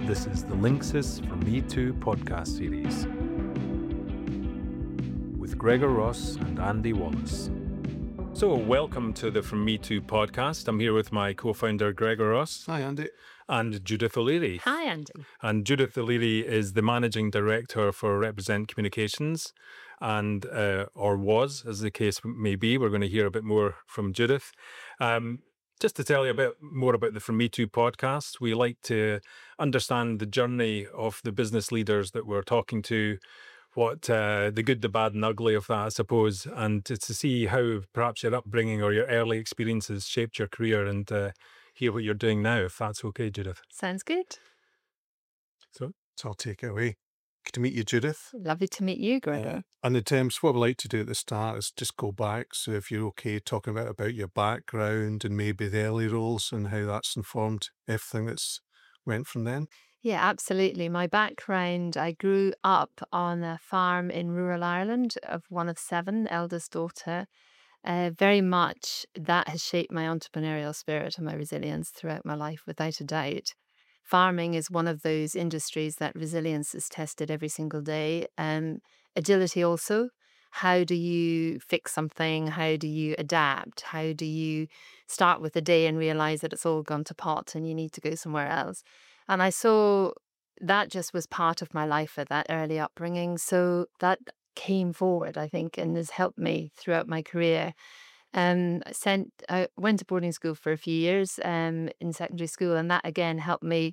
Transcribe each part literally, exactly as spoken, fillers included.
This is the Linksys from Me Too podcast series with Gregor Ross and Andy Wallace. So, welcome to the From Me Too podcast. I'm here with my co-founder, Gregor Ross. Hi, Andy. And Judith O'Leary. Hi, Andy. And Judith O'Leary is the managing director for Represent Communications, and uh, or was, as the case may be. We're going to hear a bit more from Judith. Um, just to tell you a bit more about the From Me Too podcast, we like to understand the journey of the business leaders that we're talking to, what uh, the good, the bad and ugly of that, I suppose, and to, to see how perhaps your upbringing or your early experiences shaped your career, and uh, hear what you're doing now, if that's okay, Judith. Sounds good. So, So I'll take it away. Good to meet you, Judith. Lovely to meet you, Gregor. And in terms, what we like to do at the start is just go back. So if you're okay talking about, about your background and maybe the early roles and how that's informed everything that's went from then. Yeah, absolutely. My background, I grew up on a farm in rural Ireland of one of seven, eldest daughter. Uh, very much that has shaped my entrepreneurial spirit and my resilience throughout my life, without a doubt. Farming is one of those industries that resilience is tested every single day. Um, agility also. How do you fix something? How do you adapt? How do you start with a day and realize that it's all gone to pot and you need to go somewhere else? And I saw that just was part of my life at that early upbringing. So that came forward, I think, and has helped me throughout my career. Um, I sent, I went to boarding school for a few years um, in secondary school, and that again helped me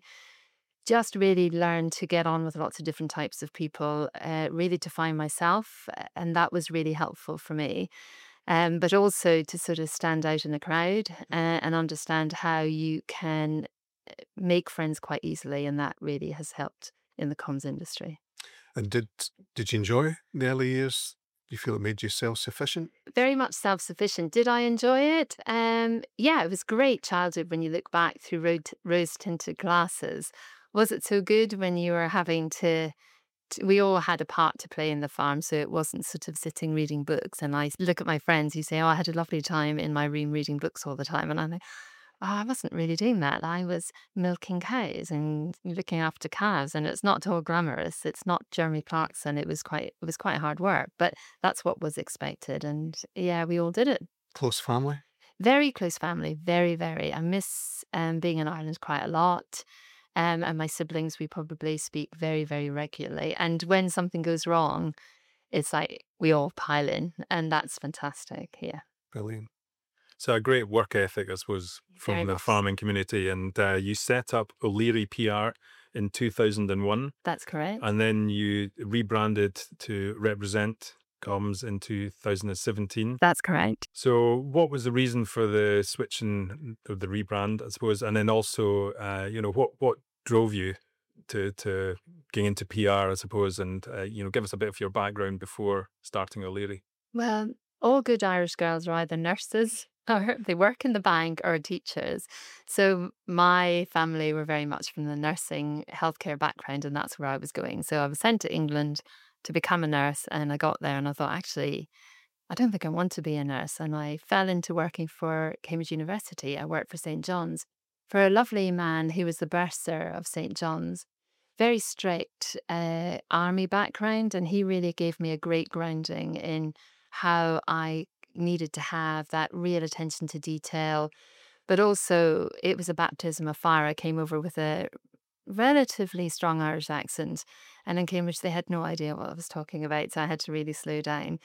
just really learn to get on with lots of different types of people, uh, really to find myself, and that was really helpful for me. Um, but also to sort of stand out in a crowd uh, and understand how you can make friends quite easily, and that really has helped in the comms industry. And did did you enjoy the early years? Do you feel it made you self-sufficient? Very much self-sufficient. Did I enjoy it? Um, yeah, it was great childhood when you look back through ro- rose-tinted glasses. Was it so good when you were having to, to, we all had a part to play in the farm, so it wasn't sort of sitting reading books. And I look at my friends who say, oh, I had a lovely time in my room reading books all the time. And I'm like, oh, I wasn't really doing that. I was milking cows and looking after calves, and it's not all glamorous. It's not Jeremy Clarkson. It was quite, it was quite hard work, but that's what was expected. And yeah, we all did it. Close family? Very close family, very, very. I miss um, being in Ireland quite a lot. Um, and my siblings, we probably speak very, very regularly. And when something goes wrong, it's like we all pile in, and that's fantastic. Yeah. Brilliant. So a great work ethic, I suppose, from Very the much. farming community. And uh, you set up O'Leary P R in two thousand one, That's correct. and then you rebranded to Represent Comms in two thousand seventeen. That's correct. So what was the reason for the switch and the rebrand, I suppose? And then also, uh, you know, what, what drove you to, to getting into P R, I suppose, and, uh, you know, give us a bit of your background before starting O'Leary. Well, all good Irish girls are either nurses or they work in the bank or teachers. So my family were very much from the nursing healthcare background, and that's where I was going. So I was sent to England to become a nurse, and I got there and I thought, actually, I don't think I want to be a nurse. And I fell into working for Cambridge University. I worked for Saint John's for a lovely man who was the bursar of Saint John's. Very strict uh, army background, and he really gave me a great grounding in how I needed to have that real attention to detail. But also, it was a baptism of fire. I came over with a relatively strong Irish accent, and in Cambridge, they had no idea what I was talking about, so I had to really slow down.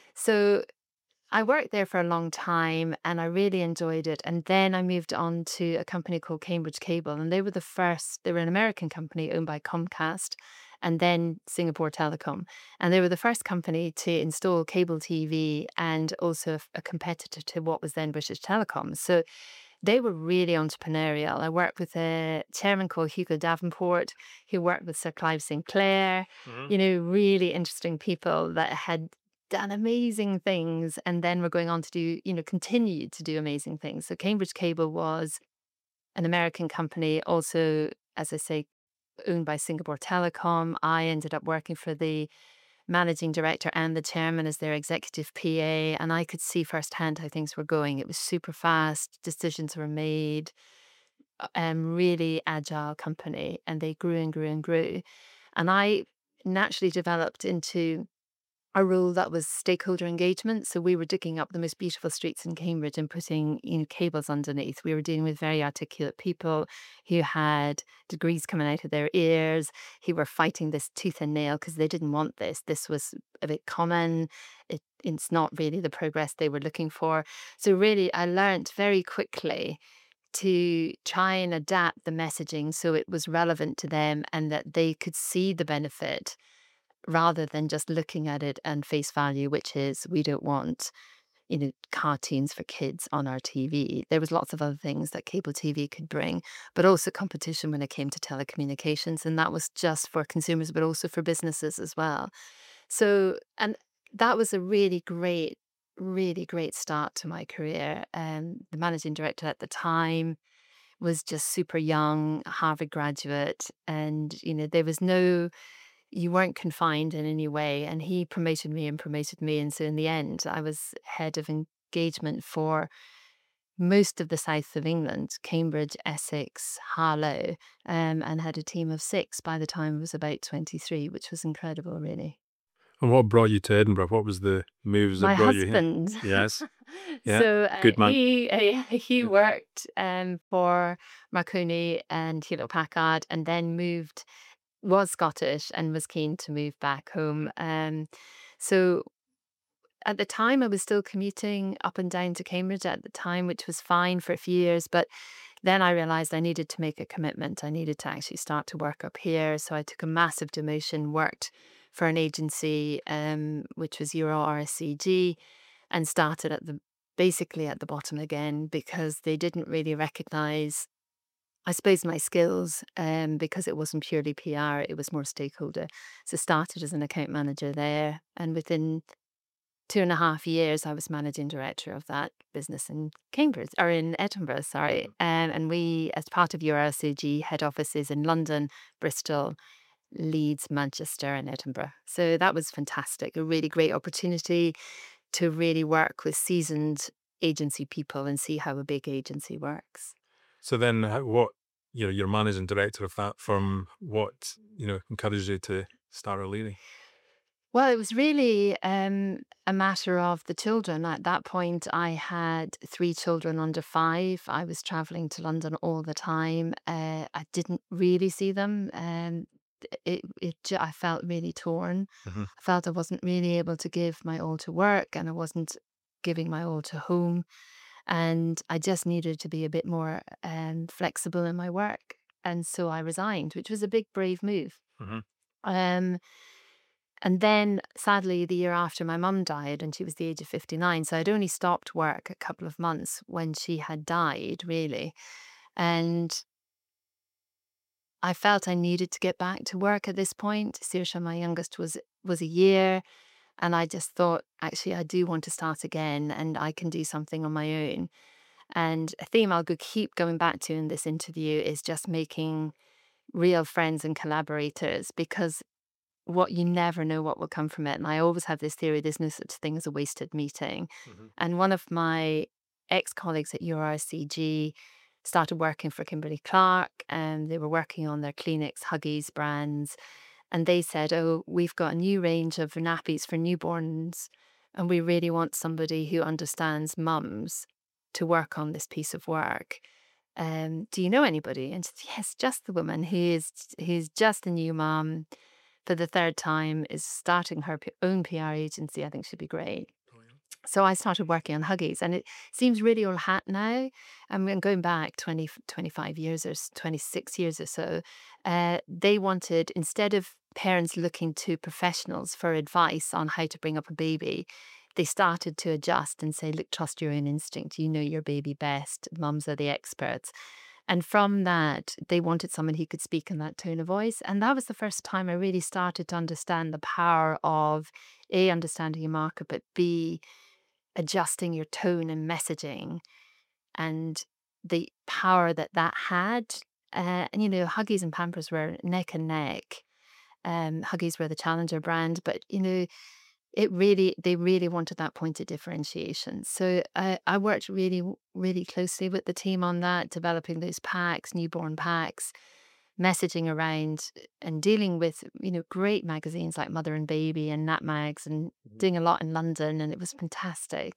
So I worked there for a long time and I really enjoyed it. And then I moved on to a company called Cambridge Cable, and they were the first, they were an American company owned by Comcast and then Singapore Telecom. And they were the first company to install cable T V and also a competitor to what was then British Telecom. So they were really entrepreneurial. I worked with a chairman called Hugo Davenport, who worked with Sir Clive Sinclair, mm-hmm. you know, really interesting people that had done amazing things and then were going on to do, you know, continue to do amazing things. So Cambridge Cable was an American company, also, as I say, owned by Singapore Telecom. I ended up working for the managing director and the chairman as their executive P A, and I could see firsthand how things were going. It was super fast, decisions were made, um, really agile company, and they grew and grew and grew. And I naturally developed into a role that was stakeholder engagement. So we were digging up the most beautiful streets in Cambridge and putting, you know, cables underneath. We were dealing with very articulate people who had degrees coming out of their ears, who were fighting this tooth and nail because they didn't want this. This was a bit common. It, it's not really the progress they were looking for. So really, I learned very quickly to try and adapt the messaging so it was relevant to them and that they could see the benefit rather than just looking at it and face value, which is we don't want, you know, cartoons for kids on our T V. There was lots of other things that cable T V could bring, but also competition when it came to telecommunications. And that was just for consumers, but also for businesses as well. So, and that was a really great, really great start to my career. Um, the managing director at the time was just super young, a Harvard graduate, and you know there was no, you weren't confined in any way. And he promoted me and promoted me, and so in the end, I was head of engagement for most of the south of England, Cambridge, Essex, Harlow, um, and had a team of six by the time I was about twenty-three, which was incredible, really. And what brought you to Edinburgh? What was the moves that My brought you here? husband. Yes. Yeah. So uh, Good man. he uh, he Yeah. worked um, for Marconi and Hewlett Packard, and then moved. Was Scottish and was keen to move back home. Um, so at the time, I was still commuting up and down to Cambridge at the time, which was fine for a few years. But then I realized I needed to make a commitment. I needed to actually start to work up here. So I took a massive demotion, worked for an agency, um, which was Euro R S C G, and started at the basically at the bottom again because they didn't really recognize, I suppose, my skills, um, because it wasn't purely P R, it was more stakeholder. So started as an account manager there, and within two and a half years, I was managing director of that business in Cambridge, or in Edinburgh, sorry. Um, and we, as part of U R L C G, head offices in London, Bristol, Leeds, Manchester, and Edinburgh. So that was fantastic, a really great opportunity to really work with seasoned agency people and see how a big agency works. So then, how, what you know, you're managing director of that firm. What you know encouraged you to start O'Leary? Well, it was really um, a matter of the children. At that point, I had three children under five. I was traveling to London all the time. Uh, I didn't really see them. Um, it, it, ju- I felt really torn. Mhm. I felt I wasn't really able to give my all to work, and I wasn't giving my all to home. And I just needed to be a bit more um, flexible in my work. And so I resigned, which was a big, brave move. Mhm. Um, and then, sadly, the year after, my mum died, and she was the age of fifty-nine. So I'd only stopped work a couple of months when she had died, really. And I felt I needed to get back to work at this point. Saoirse, my youngest, was was a year. And I just thought, actually, I do want to start again, and I can do something on my own. And a theme I'll go keep going back to in this interview is just making real friends and collaborators, because what you never know what will come from it. And I always have this theory there's no such thing as a wasted meeting. Mhm. And one of my ex colleagues at U R S C G started working for Kimberly Clark, and they were working on their Kleenex Huggies brands. And they said, oh, we've got a new range of nappies for newborns, and we really want somebody who understands mums to work on this piece of work. Um, do you know anybody? And she said, yes, just the woman who is who's just a new mum for the third time, is starting her p- own P R agency. I think she'd be great. So I started working on Huggies, and it seems really old hat now. I mean, going back twenty, twenty-five years or s- twenty-six years or so, uh, they wanted, instead of parents looking to professionals for advice on how to bring up a baby, they started to adjust and say, look, trust your own instinct. You know your baby best. Mums are the experts. And from that, they wanted someone who could speak in that tone of voice. And that was the first time I really started to understand the power of A, understanding your market, but B, adjusting your tone and messaging, and the power that that had. Uh, and, you know, Huggies and Pampers were neck and neck. Um, Huggies were the challenger brand, but, you know, it really, they really wanted that point of differentiation. So I, I worked really, really closely with the team on that, developing those packs, newborn packs, messaging around and dealing with, you know, great magazines like Mother and Baby and Nat Mags, and Mhm. doing a lot in London, and it was fantastic.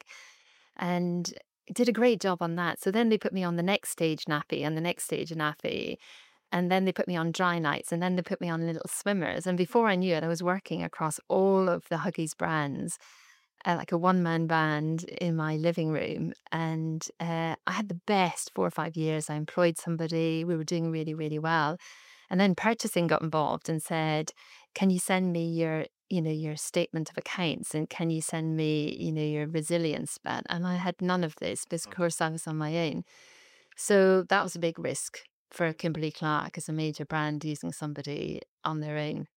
And did a great job on that. So then they put me on the next stage nappy and the next stage of nappy. And then they put me on dry nights, and then they put me on Little Swimmers. And before I knew it, I was working across all of the Huggies brands, uh, like a one man band in my living room. And uh, I had the best four or five years. I employed somebody, we were doing really, really well. And then purchasing got involved and said, can you send me your, you know, your statement of accounts, and can you send me, you know, your resilience plan? And I had none of this because, of course, I was on my own. So that was a big risk for Kimberly Clark as a major brand using somebody on their own.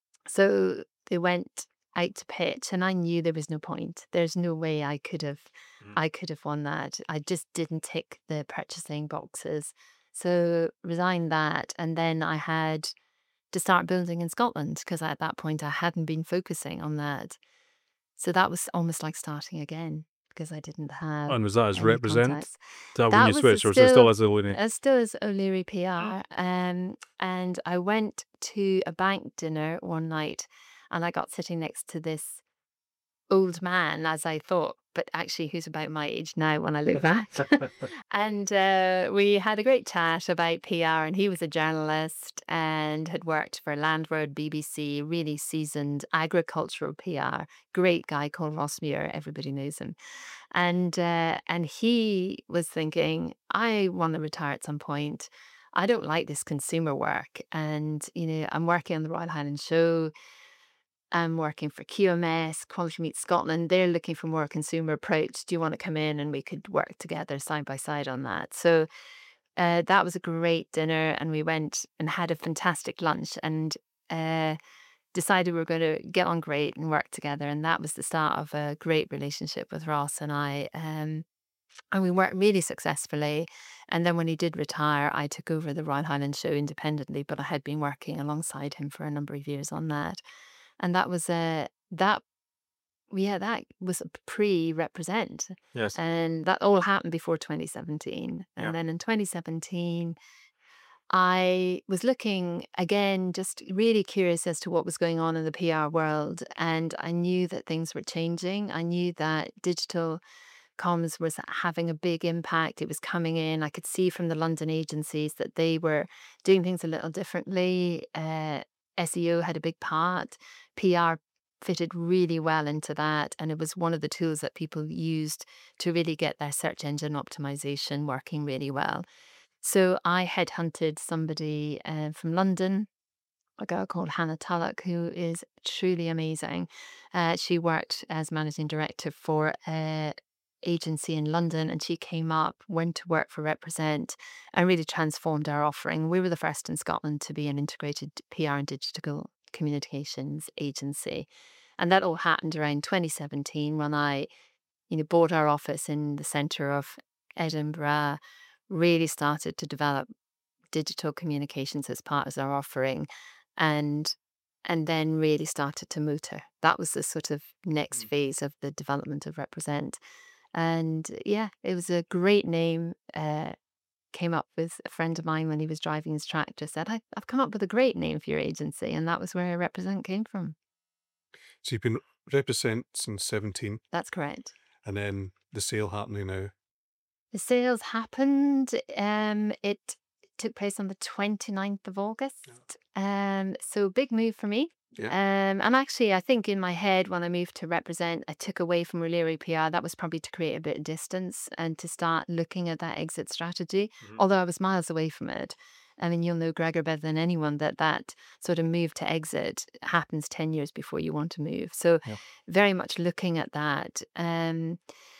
So they went out to pitch, and I knew there was no point. There's no way I could have, Mm. I could have won that. I just didn't tick the purchasing boxes. So resigned that, and then I had to start building in Scotland because at that point I hadn't been focusing on that. So that was almost like starting again because I didn't have And was that as any Represent? contacts. Is that when That you was a switched, or was it still still as O'Leary? as still as O'Leary P R. Um, and I went to a bank dinner one night, and I got sitting next to this old man, as I thought, but actually who's about my age now when I look back. And uh, we had a great chat about P R, and he was a journalist and had worked for Landward, B B C, really seasoned agricultural P R. Great guy called Ross Muir, everybody knows him. And uh, and he was thinking, I want to retire at some point. I don't like this consumer work, and you know, I'm working on the Royal Highland Show. I'm working for Q M S, Quality Meat Scotland. They're looking for more consumer approach. Do you want to come in and we could work together side by side on that? So uh, that was a great dinner, and we went and had a fantastic lunch, and uh, decided we were going to get on great and work together. And that was the start of a great relationship with Ross and I. Um, and we worked really successfully. And then when he did retire, I took over the Royal Highland Show independently, but I had been working alongside him for a number of years on that. And that was a that yeah, that was a pre-represent. Yes. And that all happened before twenty seventeen. And Yeah. then in twenty seventeen, I was looking again, just really curious as to what was going on in the P R world. And I knew that things were changing. I knew that digital comms was having a big impact. It was coming in. I could see from the London agencies that they were doing things a little differently. Uh, S E O had a big part. P R fitted really well into that. And it was one of the tools that people used to really get their search engine optimization working really well. So I headhunted somebody uh, from London, a girl called Hannah Tullock, who is truly amazing. Uh, she worked as managing director for a agency in London, and she came up, went to work for Represent, and really transformed our offering. We were the first in Scotland to be an integrated P R and digital communications agency. And that all happened around twenty seventeen when I, you know, bought our office in the centre of Edinburgh, really started to develop digital communications as part of our offering, and and then really started to motor. That was the sort of next Mm. phase of the development of Represent. And yeah, it was a great name. Uh, came up with a friend of mine when he was driving his tractor, said, I, I've come up with a great name for your agency. And that was where Represent came from. So you've been Represent since seventeen, That's correct. and then the sale happening now. The sales happened. Um, it took place on the twenty-ninth of August. Um, so big move for me. Yeah. Um, and actually, I think in my head, when I moved to Represent, I took away from O'Leary P R. That was probably to create a bit of distance and to start looking at that exit strategy, Mhm. although I was miles away from it. I mean, you'll know Gregor better than anyone that that sort of move to exit happens ten years before you want to move. So Yeah. very much looking at that. Um,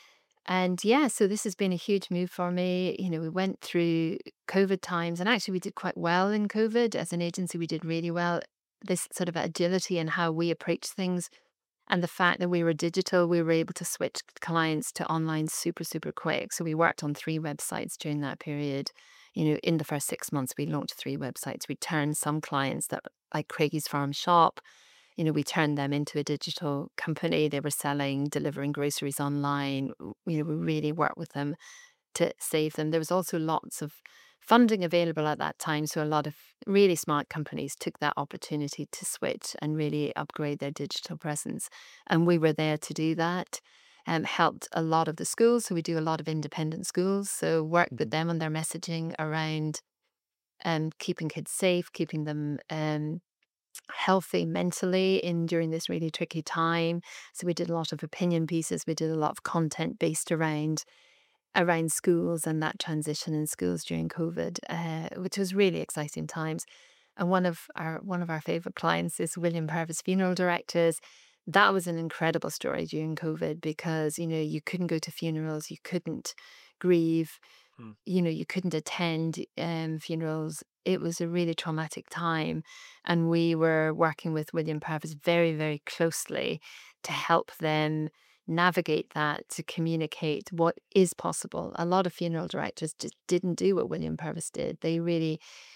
and yeah, so this has been a huge move for me. You know, we went through COVID times, and actually we did quite well in COVID. As an agency, we did really well. This sort of agility in how we approach things, and the fact that we were digital, we were able to switch clients to online super, super quick. So we worked on three websites during that period. You know, in the first six months, we launched three websites. We turned some clients that, like Craigie's Farm Shop, you know, we turned them into a digital company. They were selling, delivering groceries online. W- You know, we really worked with them to save them. There was also lots of funding available at that time. So a lot of really smart companies took that opportunity to switch and really upgrade their digital presence. And we were there to do that. Um, helped a lot of the schools. So we do a lot of independent schools. So worked with Mhm. them on their messaging around um, keeping kids safe, keeping them um, healthy mentally in during this really tricky time. So we did a lot of opinion pieces. We did a lot of content based around around schools and that transition in schools during COVID, uh, which was really exciting times. And one of our one of our favorite clients is William Purvis Funeral Directors. That was an incredible story during COVID because you know you couldn't go to funerals, you couldn't grieve, Hmm. you know, you couldn't attend um, funerals. It was a really traumatic time. And we were working with William Purvis very, very closely to help them navigate that, to communicate what is possible. A lot of funeral directors just didn't do what William Purvis did. They really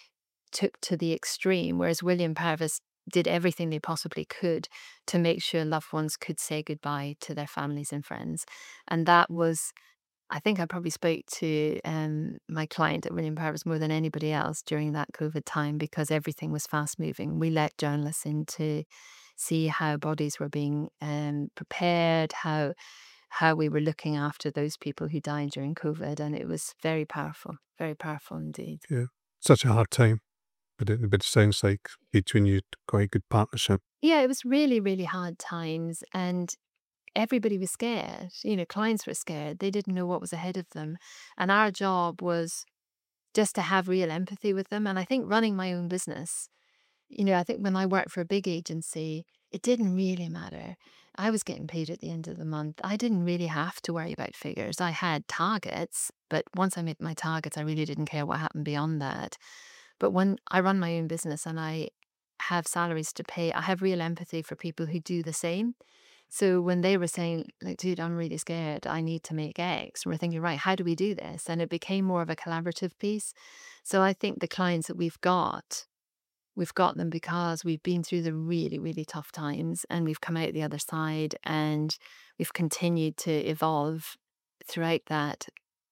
took to the extreme, whereas William Purvis did everything they possibly could to make sure loved ones could say goodbye to their families and friends. And that was I think I probably spoke to um, my client at William Purvis more than anybody else during that COVID time because everything was fast moving. We let journalists in to see how bodies were being um, prepared, how how we were looking after those people who died during COVID, and it was very powerful, very powerful indeed. Yeah. Such a hard time, but it, but it sounds like between you quite good partnership. Yeah, it was really, really hard times, and everybody was scared. You know, clients were scared. They didn't know what was ahead of them, and our job was just to have real empathy with them. And I think running my own business, you know, I think when I worked for a big agency, it didn't really matter. I was getting paid at the end of the month. I didn't really have to worry about figures. I had targets, but once I met my targets, I really didn't care what happened beyond that. But when I run my own business and I have salaries to pay, I have real empathy for people who do the same. So when they were saying, like, dude, I'm really scared, I need to make X, we're thinking, right, how do we do this? And it became more of a collaborative piece. So I think the clients that we've got, we've got them because we've been through the really, really tough times and we've come out the other side and we've continued to evolve throughout that.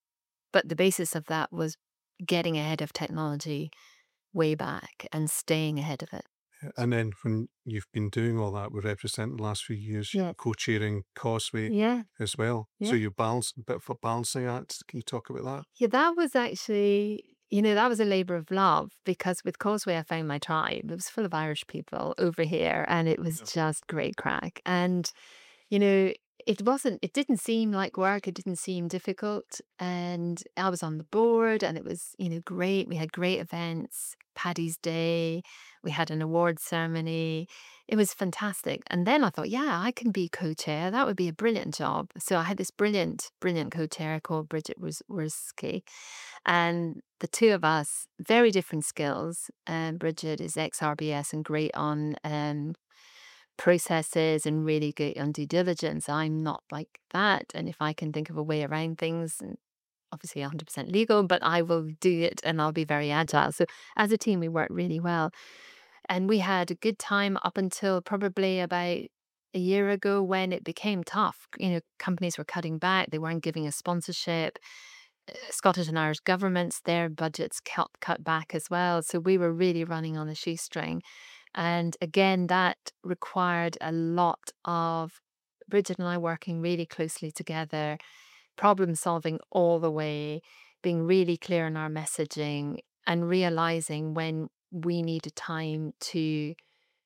But the basis of that was getting ahead of technology way back and staying ahead of it. And then when you've been doing all that with Represent the last few years, you're Yes. co-chairing Causeway Yeah. as well. So Yeah. you're balance, a bit for balancing act. Can you talk about that? Yeah, that was actually, you know, that was a labor of love because with Causeway, I found my tribe. It was full of Irish people over here and it was Yeah. just great crack. And, you know, it wasn't, it didn't seem like work. It didn't seem difficult. And I was on the board and it was, you know, great. We had great events, Paddy's Day. We had an award ceremony. It was fantastic. And then I thought, yeah, I can be co-chair. That would be a brilliant job. So I had this brilliant, brilliant co-chair called Bridget Worski. And the two of us, very different skills. Um, Bridget is ex-R B S and great on um, processes and really good on due diligence. I'm not like that. And if I can think of a way around things, and obviously one hundred percent legal, but I will do it and I'll be very agile. So as a team, we work really well. And we had a good time up until probably about a year ago when it became tough. You know, companies were cutting back, they weren't giving us sponsorship. Uh, Scottish and Irish governments, their budgets cut, cut back as well. So we were really running on a shoestring. And again, that required a lot of Bridget and I working really closely together, problem solving all the way, being really clear in our messaging, and realizing when we needed time to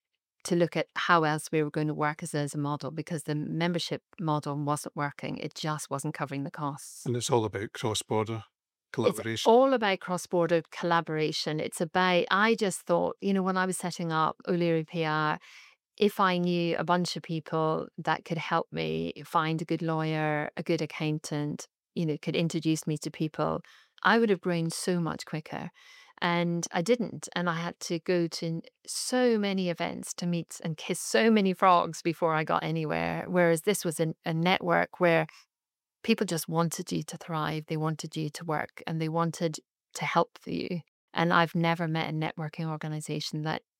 to look at how else we were going to work as, as a model because the membership model wasn't working. It just wasn't covering the costs. And it's all about cross-border It's collaboration. all about cross-border collaboration. It's about, I just thought, you know, when I was setting up O'Leary P R, if I knew a bunch of people that could help me find a good lawyer, a good accountant, you know, could introduce me to people, I would have grown so much quicker. And I didn't. And I had to go to so many events to meet and kiss so many frogs before I got anywhere. Whereas this was a, a network where people just wanted you to thrive. They wanted you to work and they wanted to help you. And I've never met a networking organization that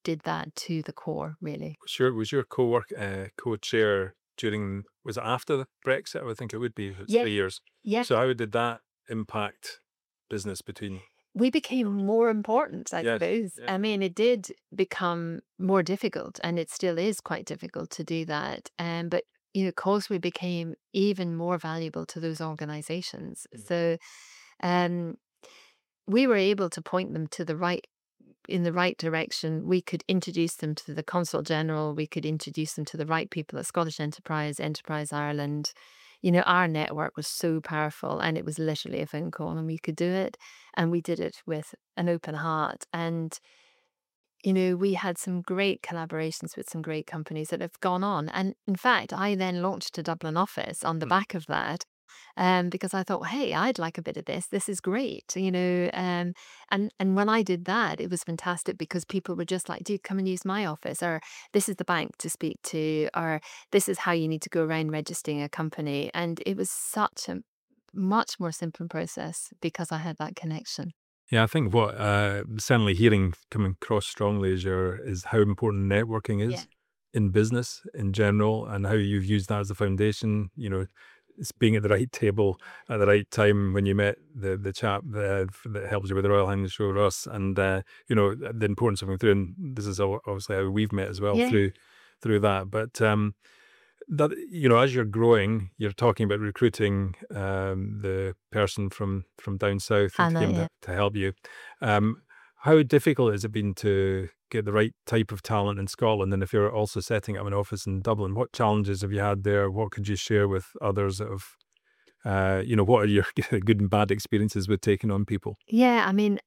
did that to the core, really. Was your, was your co-work, uh, co-chair during, was it after the Brexit? I would think it would be, if it's Yes, three years. yes. So how did that impact business between? We became more important, I Yes, suppose. yeah. I mean, it did become more difficult, and it still is quite difficult to do that. Um, but you know, Causeway became even more valuable to those organizations. Mm. So, um, we were able to point them to the right in the right direction. We could introduce them to the Consul General. We could introduce them to the right people at Scottish Enterprise, Enterprise Ireland. You know, our network was so powerful, and it was literally a phone call, and we could do it. And we did it with an open heart. And, you know, we had some great collaborations with some great companies that have gone on. And in fact, I then launched a Dublin office on the Mm. back of that. Um, because I thought, hey, I'd like a bit of this. This is great, you know. Um, and and when I did that, it was fantastic because people were just like, "Do come and use my office," or "This is the bank to speak to," or "This is how you need to go around registering a company." And it was such a much more simple process because I had that connection. Yeah, I think what uh, certainly hearing coming across strongly is your is how important networking Yeah. is in business in general, and how you've used that as a foundation. You know, it's being at the right table at the right time when you met the the chap that, that helps you with the Royal Highness Show Russ, and uh, you know the importance of going through. And this is al- obviously how we've met as well Yeah. through through that. But um, that you know, as you're growing, you're talking about recruiting um, the person from from down south who Hannah, came yeah. to, to help you. Um, how difficult has it been to get the right type of talent in Scotland? And if you're also setting up an office in Dublin, what challenges have you had there? What could you share with others that have, uh, you know, what are your good and bad experiences with taking on people? Yeah, I mean,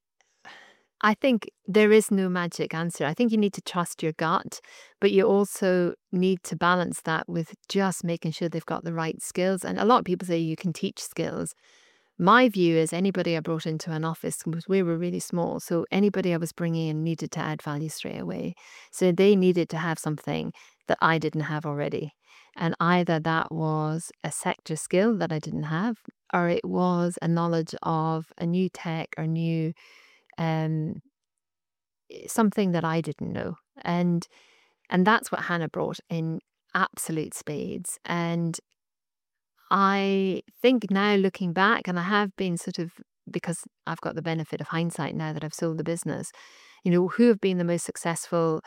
I think there is no magic answer. I think you need to trust your gut, but you also need to balance that with just making sure they've got the right skills. And a lot of people say you can teach skills. My view is anybody I brought into an office, because we were really small, so anybody I was bringing in needed to add value straight away. So they needed to have something that I didn't have already. And either that was a sector skill that I didn't have, or it was a knowledge of a new tech or new um, something that I didn't know. And and that's what Hannah brought in absolute spades. And I think now looking back, and I have been sort of, because I've got the benefit of hindsight now that I've sold the business, you know, who have been the most successful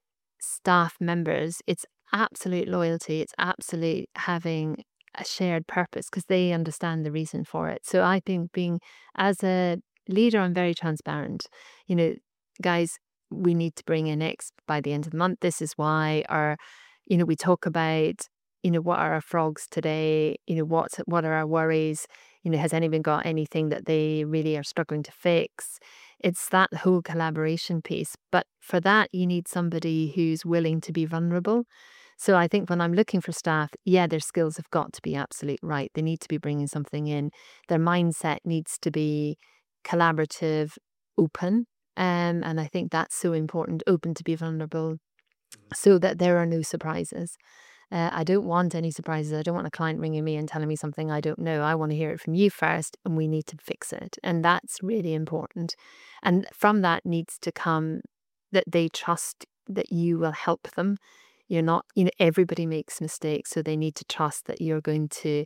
staff members? It's absolute loyalty. It's absolute having a shared purpose because they understand the reason for it. So I think being, as a leader, I'm very transparent. You know, guys, we need to bring in X by the end of the month. This is why. Or, you know, we talk about, you know, what are our frogs today? You know, what's what are our worries? You know, has anyone got anything that they really are struggling to fix? It's that whole collaboration piece. But for that, you need somebody who's willing to be vulnerable. So I think when I'm looking for staff, yeah, their skills have got to be absolute right. They need to be bringing something in. Their mindset needs to be collaborative, open. Um, and I think that's so important, open to be vulnerable, so that there are no surprises. Uh, I don't want any surprises. I don't want a client ringing me and telling me something I don't know. I want to hear it from you first, and we need to fix it. And that's really important. And from that needs to come that they trust that you will help them. You're not, you know, everybody makes mistakes. So they need to trust that you're going to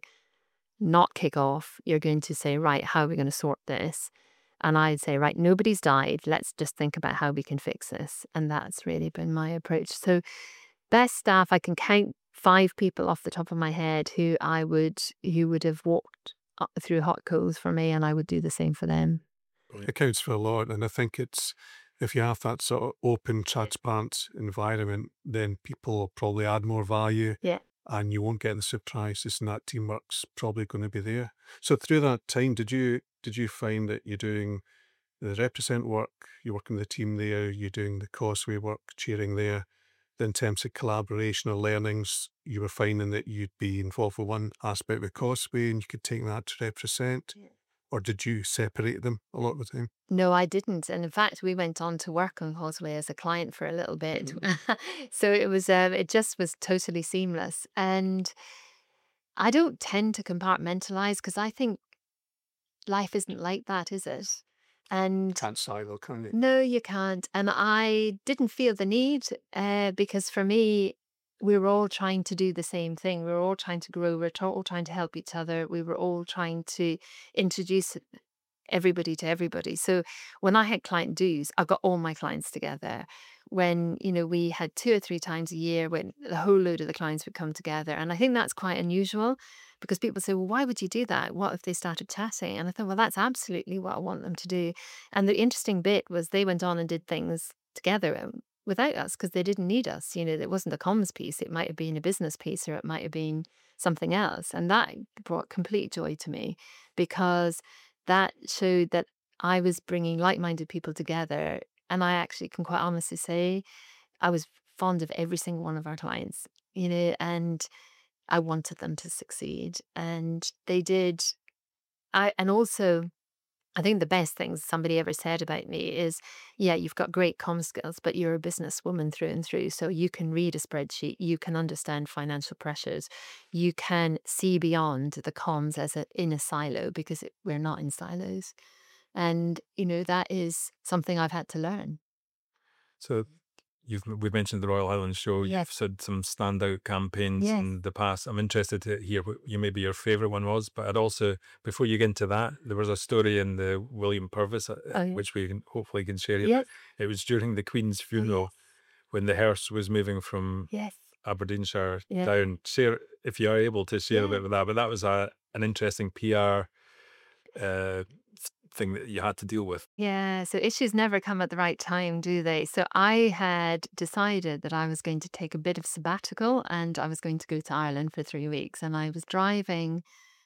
not kick off. You're going to say, right, how are we going to sort this? And I'd say, right, nobody's died. Let's just think about how we can fix this. And that's really been my approach. So best staff, I can count five people off the top of my head who I would who would have walked up through hot coals for me, and I would do the same for them. It counts for a lot, and I think it's if you have that sort of open, transparent environment, then people will probably add more value, Yeah. and you won't get the surprises, and that teamwork's probably going to be there. So through that time, did you did you find that you're doing the represent work, you're working with the team there, you're doing the Causeway work, cheering there? Then in terms of collaboration or learnings, you were finding that you'd be involved with one aspect with Causeway and you could take that to represent? Yeah. Or did you separate them a lot of the time? No, I didn't. And in fact, we went on to work on Causeway as a client for a little bit. So it was, um, it just was totally seamless. And I don't tend to compartmentalize because I think life isn't like that, is it? And Can't silo, can you? no, you can't. And I didn't feel the need uh, because for me, we were all trying to do the same thing. We were all trying to grow. We were all trying to help each other. We were all trying to introduce everybody to everybody. So when I had client dues, I got all my clients together. When, you know, we had two or three times a year when the whole load of the clients would come together. And I think that's quite unusual because people say, well, why would you do that? What if they started chatting? And I thought, well, that's absolutely what I want them to do. And the interesting bit was they went on and did things together um, without us because they didn't need us. You know, it wasn't a comms piece. It might have been a business piece or it might have been something else. And that brought complete joy to me because that showed that I was bringing like-minded people together. And I actually can quite honestly say I was fond of every single one of our clients, you know, and I wanted them to succeed. And they did. I and also I think the best things somebody ever said about me is, yeah, you've got great comm skills, but you're a businesswoman through and through. So you can read a spreadsheet, you can understand financial pressures, you can see beyond the comms as a, in a silo because it, we're not in silos. And, you know, that is something I've had to learn. So you've we've mentioned the Royal Highland Show. Yes. You've said some standout campaigns Yes. in the past. I'm interested to hear what you maybe your favourite one was. But I'd also, before you get into that, there was a story in the William Purvis, uh, Oh, yeah. which we can hopefully can share here. Yes. It was during the Queen's funeral when the hearse was moving from Yes. Aberdeenshire Yeah. down. Share if you are able to share a Yeah. bit with that. But that was a an interesting P R uh, thing that you had to deal with. Yeah, so issues never come at the right time, do they? So I had decided that I was going to take a bit of sabbatical and I was going to go to Ireland for three weeks. And I was driving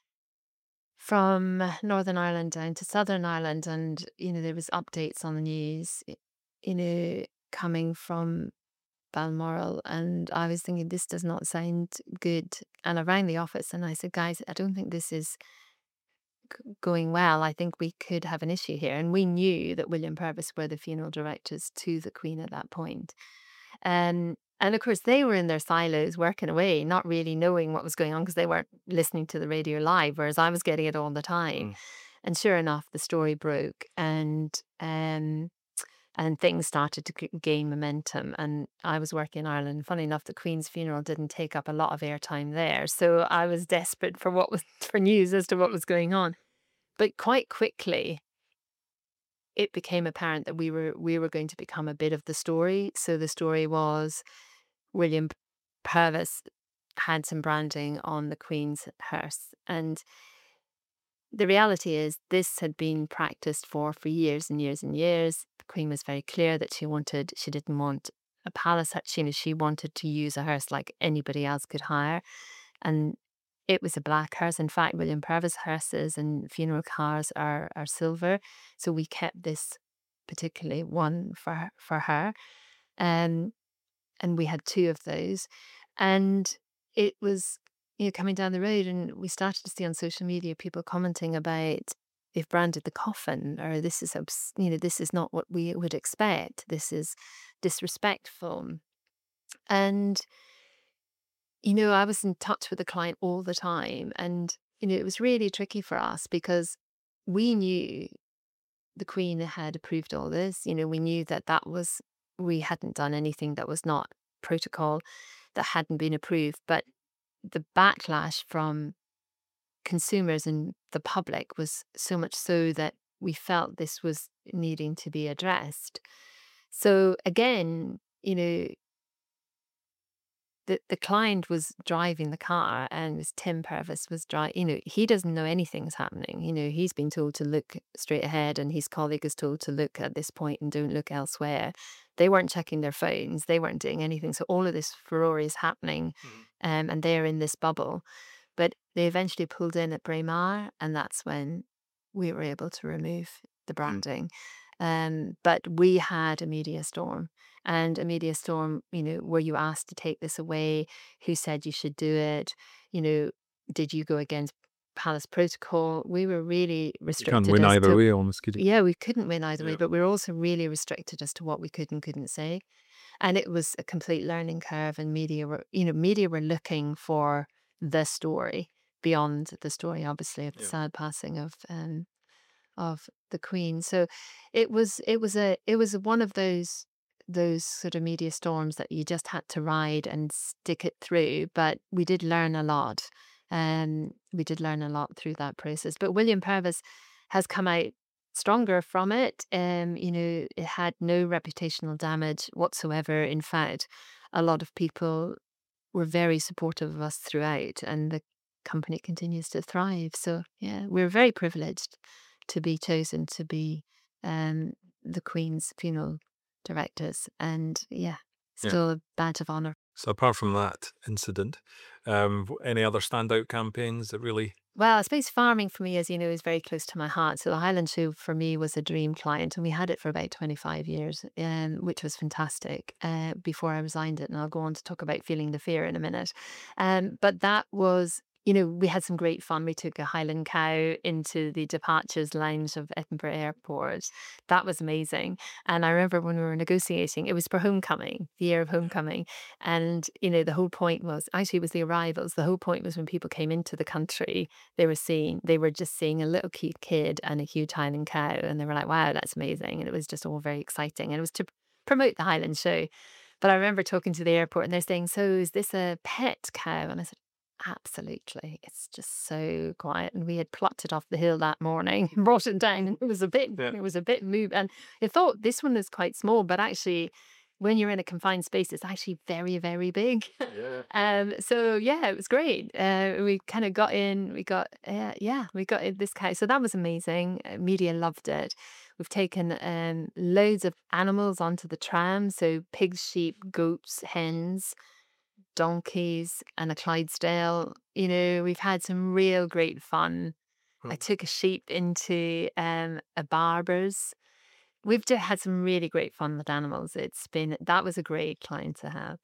from Northern Ireland down to Southern Ireland, and you know there was updates on the news, y- you know, coming from Balmoral, and I was thinking this does not sound good. And I rang the office and I said, guys, I don't think this is g- going well. I think we could have an issue here. And we knew that William Purvis were the funeral directors to the Queen at that point. Um, and of course, they were in their silos working away, not really knowing what was going on because they weren't listening to the radio live, whereas I was getting it all the time. Mm. And sure enough, the story broke, and um, and things started to g- gain momentum. And I was working in Ireland. Funny enough, the Queen's funeral didn't take up a lot of airtime there, so I was desperate for what was for news as to what was going on. But quite quickly, it became apparent that we were we were going to become a bit of the story. So the story was William Purvis had some branding on the Queen's hearse, and the reality is this had been practiced for for years and years and years. The Queen was very clear that she wanted she didn't want a palace hearse. She, she wanted to use a hearse like anybody else could hire, and it was a black hearse. In fact, William Purvis hearses and funeral cars are are silver, so we kept this particularly one for for her, um, and we had two of those, and it was you know coming down the road, and we started to see on social media people commenting about they've branded the coffin, or this is obs- you know this is not what we would expect. This is disrespectful, and you know, I was in touch with the client all the time. And, you know, it was really tricky for us because we knew the Queen had approved all this. You know, we knew that that was, we hadn't done anything that was not protocol, that hadn't been approved. But the backlash from consumers and the public was so much so that we felt this was needing to be addressed. So again, you know, the the client was driving the car and was Tim Purvis was driving, you know, he doesn't know anything's happening. You know, he's been told to look straight ahead and his colleague is told to look at this point and don't look elsewhere. They weren't checking their phones. They weren't doing anything. So all of this furore is happening, Mhm. um, and they're in this bubble. But they eventually pulled in at Braemar, and that's when we were able to remove the branding. Um, but we had a media storm, and a media storm, you know, were you asked to take this away? Who said you should do it? You know, did you go against palace protocol? We were really You can't restricted win as either to, way, almost, could you? yeah, we couldn't win either way, Yeah. but we were also really restricted as to what we could and couldn't say. And it was a complete learning curve, and media were, you know, media were looking for the story beyond the story, obviously, of the Yeah. sad passing of um, of the Queen. So it was it was a it was one of those those sort of media storms that you just had to ride and stick it through. But we did learn a lot. Um, we did learn a lot through that process. But William Purvis has come out stronger from it. Um, you know, it had no reputational damage whatsoever. In fact, a lot of people were very supportive of us throughout, and the company continues to thrive. So yeah, we're very privileged to be chosen to be um, the Queen's funeral directors, and yeah, Yeah. still a badge of honor. So apart from that incident, um, w- any other standout campaigns that really? Well, I suppose farming for me, as you know, is very close to my heart. So the Highland Shoe for me was a dream client, and we had it for about twenty-five years, um, which was fantastic uh, before I resigned it. And I'll go on to talk about feeling the fear in a minute. Um, but that was, you know, we had some great fun. We took a Highland cow into the departures lounge of Edinburgh Airport. That was amazing. And I remember when we were negotiating, it was for homecoming, the year of homecoming. And, you know, the whole point was actually it was the arrivals. The whole point was when people came into the country, they were seeing, they were just seeing a little cute kid and a huge Highland cow. And they were like, wow, that's amazing. And it was just all very exciting. And it was to promote the Highland Show. But I remember talking to the airport and they're saying, so is this a pet cow? And I said, absolutely. It's just so quiet. And we had plucked it off the hill that morning and brought it down. And it was a bit, Yeah. it was a bit moved. And I thought this one is quite small, but actually, when you're in a confined space, it's actually very, very big. Yeah. Um, so yeah, it was great. Uh, we kind of got in, we got, uh, yeah, we got in this cow. So that was amazing. Uh, media loved it. We've taken um, loads of animals onto the tram. So pigs, sheep, goats, hens, donkeys, and a Clydesdale. You know, we've had some real great fun. I Hmm. took a sheep into um, a barber's. We've just had some really great fun with animals. It's been, that was a great client to have.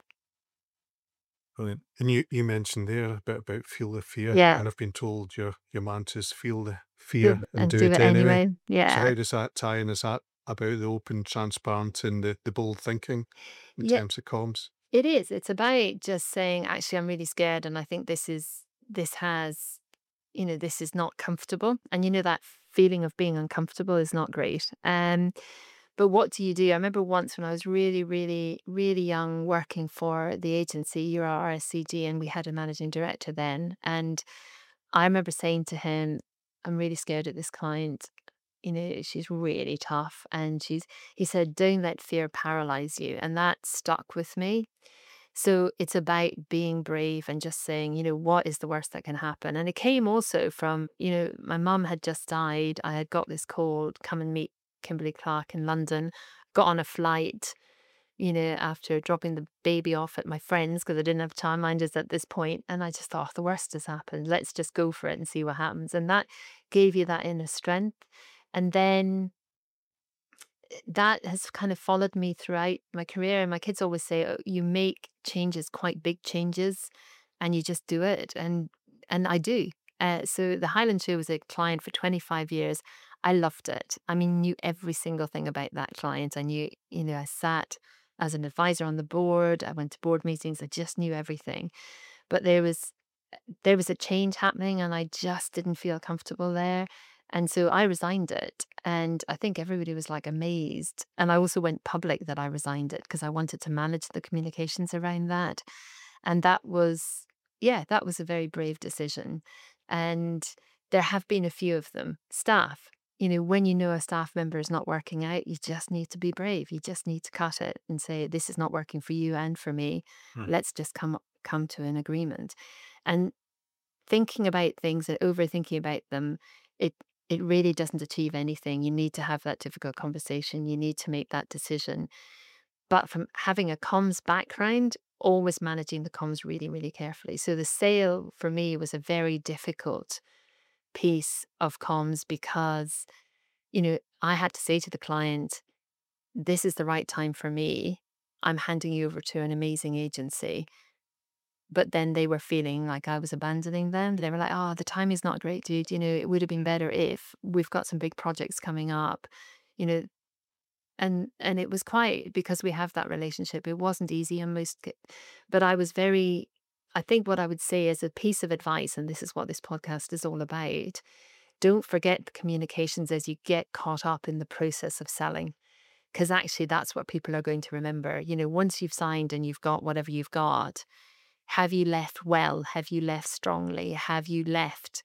Brilliant. And you, you mentioned there a bit about feel the fear, Yeah. and I've been told your your mantra's feel the Do- fear and, and do, do it, it anyway. anyway. So Yeah. how does that tie in? Is that about the open, transparent, and the, the bold thinking in Yeah, terms of comms? it is. It's about just saying, actually, I'm really scared. And I think this is, this has, you know, this is not comfortable. And, you know, that feeling of being uncomfortable is not great. Um, but what do you do? I remember once when I was really, really, really young working for the agency, Euro R S C G, and we had a managing director then. And I remember saying to him, I'm really scared of this client. You know, she's really tough. And she's, he said, don't let fear paralyze you. And that stuck with me. So it's about being brave and just saying, you know, what is the worst that can happen? And it came also from, you know, my mum had just died. I had got this call, come and meet Kimberly Clark in London, got on a flight, you know, after dropping the baby off at my friend's because I didn't have childminders at this point. And I just thought, oh, the worst has happened. Let's just go for it and see what happens. And that gave you that inner strength. And then that has kind of followed me throughout my career. And my kids always say, "Oh, you make changes, quite big changes, and you just do it." And and I do. Uh, so the Highland Show was a client for twenty-five years. I loved it. I mean, knew every single thing about that client. I knew, you know, I sat as an advisor on the board. I went to board meetings. I just knew everything. But there was there was a change happening and I just didn't feel comfortable there. And so I resigned it. And I think everybody was like amazed. And I also went public that I resigned it because I wanted to manage the communications around that. And that was, yeah, that was a very brave decision. And there have been a few of them. Staff, you know, when you know a staff member is not working out, you just need to be brave. You just need to cut it and say, this is not working for you and for me. Hmm. Let's just come come to an agreement. And thinking about things and overthinking about them, it it really doesn't achieve anything. You need to have that difficult conversation. You need to make that decision. But from having a comms background, always managing the comms really, really carefully. So the sale for me was a very difficult piece of comms because, you know, I had to say to the client, this is the right time for me. I'm handing you over to an amazing agency. But then they were feeling like I was abandoning them. They were like, oh, the timing's not great, dude. You know, it would have been better if we've got some big projects coming up, you know. And and it was quite, because we have that relationship, it wasn't easy and most, but I was very, I think what I would say as a piece of advice, and this is what this podcast is all about, don't forget the communications as you get caught up in the process of selling. Because actually, that's what people are going to remember. You know, once you've signed and you've got whatever you've got, have you left well? Have you left strongly? Have you left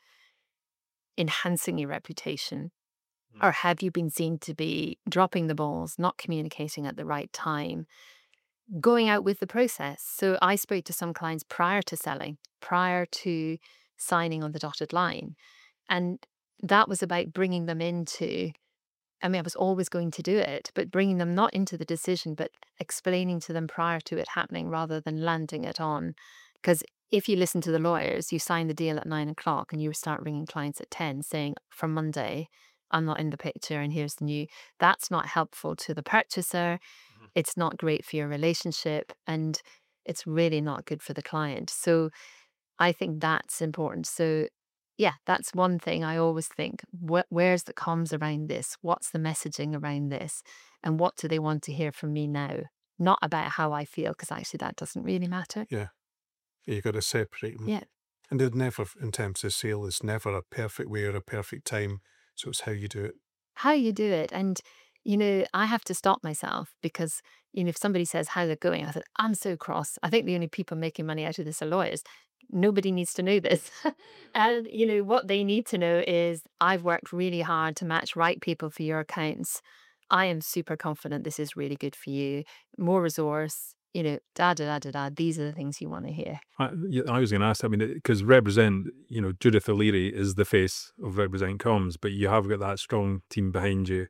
enhancing your reputation? Or have you been seen to be dropping the balls, not communicating at the right time, going out with the process? So I spoke to some clients prior to selling, prior to signing on the dotted line. And that was about bringing them into, I mean, I was always going to do it, but bringing them not into the decision, but explaining to them prior to it happening rather than landing it on. Because if you listen to the lawyers, you sign the deal at nine o'clock and you start ringing clients at ten saying, from Monday, I'm not in the picture and here's the new. That's not helpful to the purchaser. Mhm. It's not great for your relationship and it's really not good for the client. So I think that's important. So yeah, that's one thing I always think. Wh- where's the comms around this? What's the messaging around this? And what do they want to hear from me now? Not about how I feel, because actually that doesn't really matter. Yeah. You got to separate them. Yeah. And there'd never, in terms of sale, there's never a perfect way or a perfect time. So it's how you do it. How you do it. And, you know, I have to stop myself because, you know, if somebody says how they're going, I thought, I'm so cross. I think the only people making money out of this are lawyers. Nobody needs to know this. And, you know, what they need to know is I've worked really hard to match right people for your accounts. I am super confident this is really good for you. More resource, you know, da da da da da. These are the things you want to hear. I, yeah, I was going to ask, I mean, because Represent, you know, Judith O'Leary is the face of Represent Comms, but you have got that strong team behind you.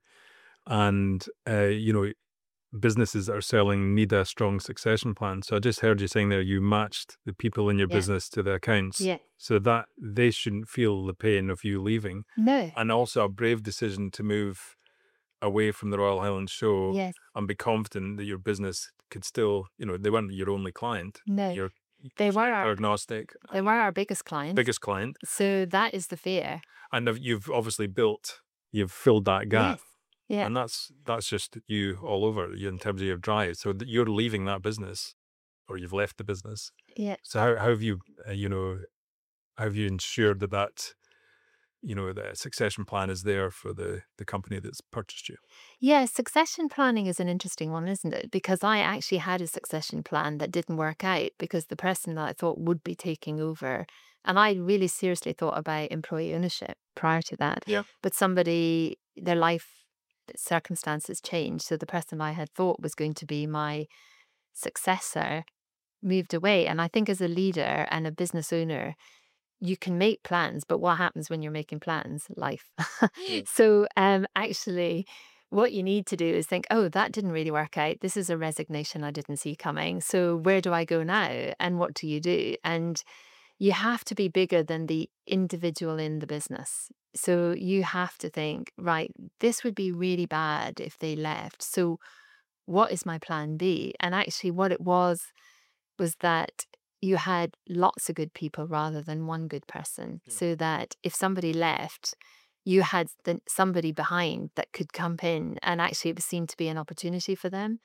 And, uh, you know, businesses that are selling need a strong succession plan. So I just heard you saying there you matched the people in your Yeah. business to the accounts. Yeah. So that they shouldn't feel the pain of you leaving. No. And also a brave decision to move away from the Royal Highland show Yes. and be confident that your business could still, you know, they weren't your only client. No. You're They were our agnostic, they were our biggest clients. biggest client. So that is the fear. And have- you've obviously built, you've filled that gap. Yes. Yeah. And that's that's just you all over you in terms of your drive. So that you're leaving that business, or you've left the business. Yeah. So how, how have you, uh, you know, how have you ensured that that, you know, the succession plan is there for the the company that's purchased you? Yeah, succession planning is an interesting one, isn't it? Because I actually had a succession plan that didn't work out because the person that I thought would be taking over, and I really seriously thought about employee ownership prior to that. Yeah. But somebody, their life circumstances changed. So the person I had thought was going to be my successor moved away. And I think as a leader and a business owner, you can make plans, but what happens when you're making plans? Life. Yeah. So um, actually, what you need to do is think, oh, that didn't really work out. This is a resignation I didn't see coming. So where do I go now? And what do you do? And you have to be bigger than the individual in the business. So you have to think, right, this would be really bad if they left. So what is my plan B? And actually, what it was was that you had lots of good people rather than one good person. Hmm. So that if somebody left, you had the, somebody behind that could come in, and actually it seemed to be an opportunity for them.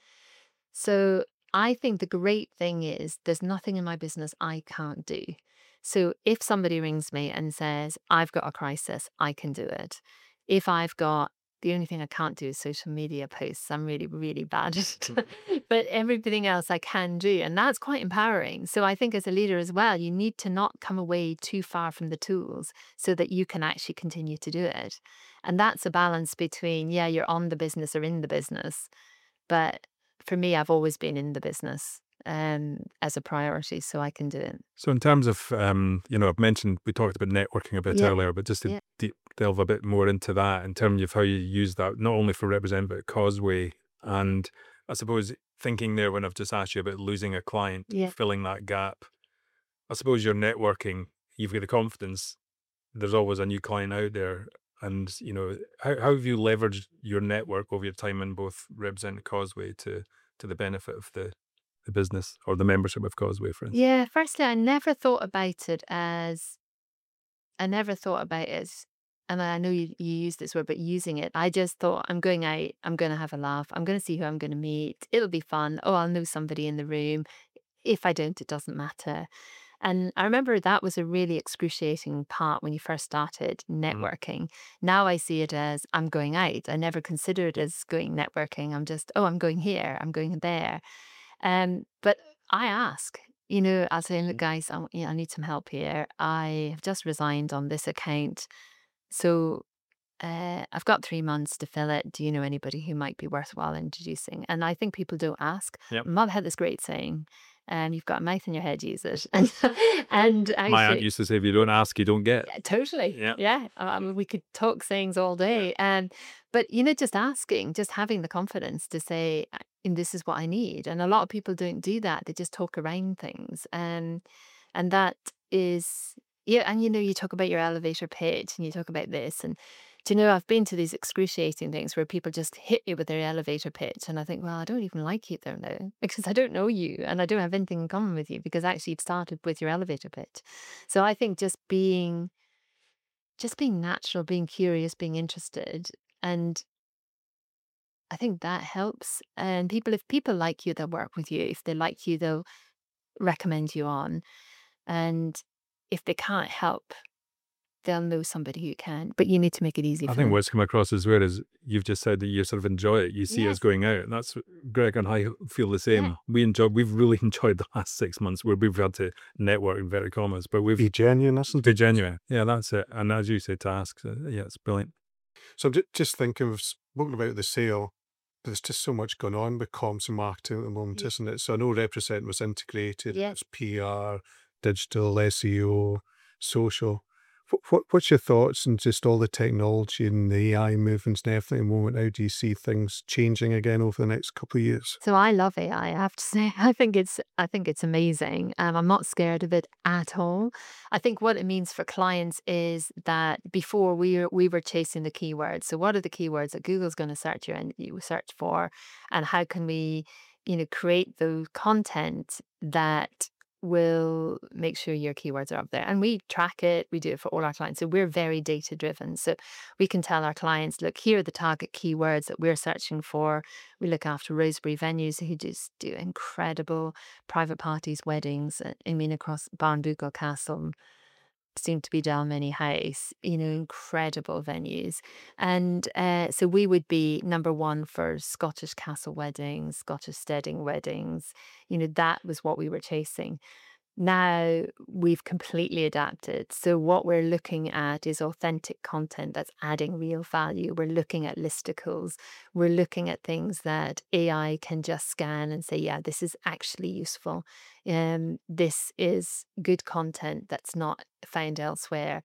So I think the great thing is there's nothing in my business I can't do. So if somebody rings me and says, I've got a crisis, I can do it. If I've got, the only thing I can't do is social media posts. I'm really, really bad at it. But everything else I can do. And that's quite empowering. So I think as a leader as well, you need to not come away too far from the tools so that you can actually continue to do it. And that's a balance between, yeah, you're on the business or in the business. But for me, I've always been in the business um, as a priority, so I can do it. So in terms of, um, you know, I've mentioned, we talked about networking a bit Yeah. earlier, but just to Yeah. deep, delve a bit more into that in terms of how you use that, not only for Represent, but Causeway. And I suppose thinking there when I've just asked you about losing a client, Yeah. filling that gap, I suppose you're networking, you've got the confidence, there's always a new client out there. And, you know, how, how have you leveraged your network over your time in both Represent and Causeway to, to the benefit of the, the business or the membership of Causeway, for instance? Yeah, firstly, I never thought about it as, I never thought about it as, and I know you, you use this word, but using it, I just thought, I'm going out, I'm going to have a laugh, I'm going to see who I'm going to meet, it'll be fun. Oh, I'll know somebody in the room. If I don't, it doesn't matter. And I remember that was a really excruciating part when you first started Mm. networking. Now I see it as I'm going out. I never consider it as going networking. I'm just, oh, I'm going here, I'm going there. Um, but I ask, you know, I'll say, look, guys, I, you know, I need some help here. I have just resigned on this account. So uh, I've got three months to fill it. Do you know anybody who might be worthwhile introducing? And I think people don't ask. Yep. Mum had this great saying, um, you've got a mouth in your head, use it. And, and My aunt actually, used to say, if you don't ask, you don't get. yeah, totally. Yeah. Yeah. I mean, we could talk sayings all day. And, but, you know, just asking, just having the confidence to say, "Uh, and this is what I need. And a lot of people don't do that. They just talk around things. And, and that is, yeah. And, you know, you talk about your elevator pitch and you talk about this. And, do you know, I've been to these excruciating things where people just hit you with their elevator pitch. And I think, well, I don't even like you there now because I don't know you and I don't have anything in common with you because actually you've started with your elevator pitch. So I think just being just being natural, being curious, being interested. And I think that helps. And people, if people like you, they'll work with you. If they like you, they'll recommend you on. And if they can't help, they'll know somebody who can. But you need to make it easy I for think them. what's come across as well is you've just said that you sort of enjoy it. You see us Yes. going out, and that's Greg and I feel the Yeah. same. We enjoy. We've really enjoyed the last six months where we've had to network in inverted commas, but we've Be genuine, isn't be it? genuine. Yeah, that's it. And as you say, tasks. Uh, yeah, it's brilliant. So I'm ju- just thinking, we've spoken about the sale, but there's just so much going on with comms and marketing at the moment, Yeah. isn't it? So I know Represent was integrated, Yeah. it's P R, digital, S E O, social. What, what, what's your thoughts on just all the technology and the A I movements and everything at the moment? How do you see things changing again over the next couple of years? So I love A I, I have to say. I think it's I think it's amazing. Um, I'm not scared of it at all. I think what it means for clients is that before we were, we were chasing the keywords. So what are the keywords that Google's going to search you and you search for, and how can we, you know, create the content that will make sure your keywords are up there. And we track it. We do it for all our clients. So we're very data driven. So we can tell our clients, look, here are the target keywords that we're searching for. We look after Rosebery Venues, who just do incredible private parties, weddings. uh, I mean, across Barnbougle Castle, soon to be Dalmeny House, you know, incredible venues. And uh, so we would be number one for Scottish castle weddings, Scottish steading weddings. You know, that was what we were chasing. Now we've completely adapted. So what we're looking at is authentic content that's adding real value. We're looking at listicles. We're looking at things that A I can just scan and say, yeah, this is actually useful. Um, this is good content that's not found elsewhere.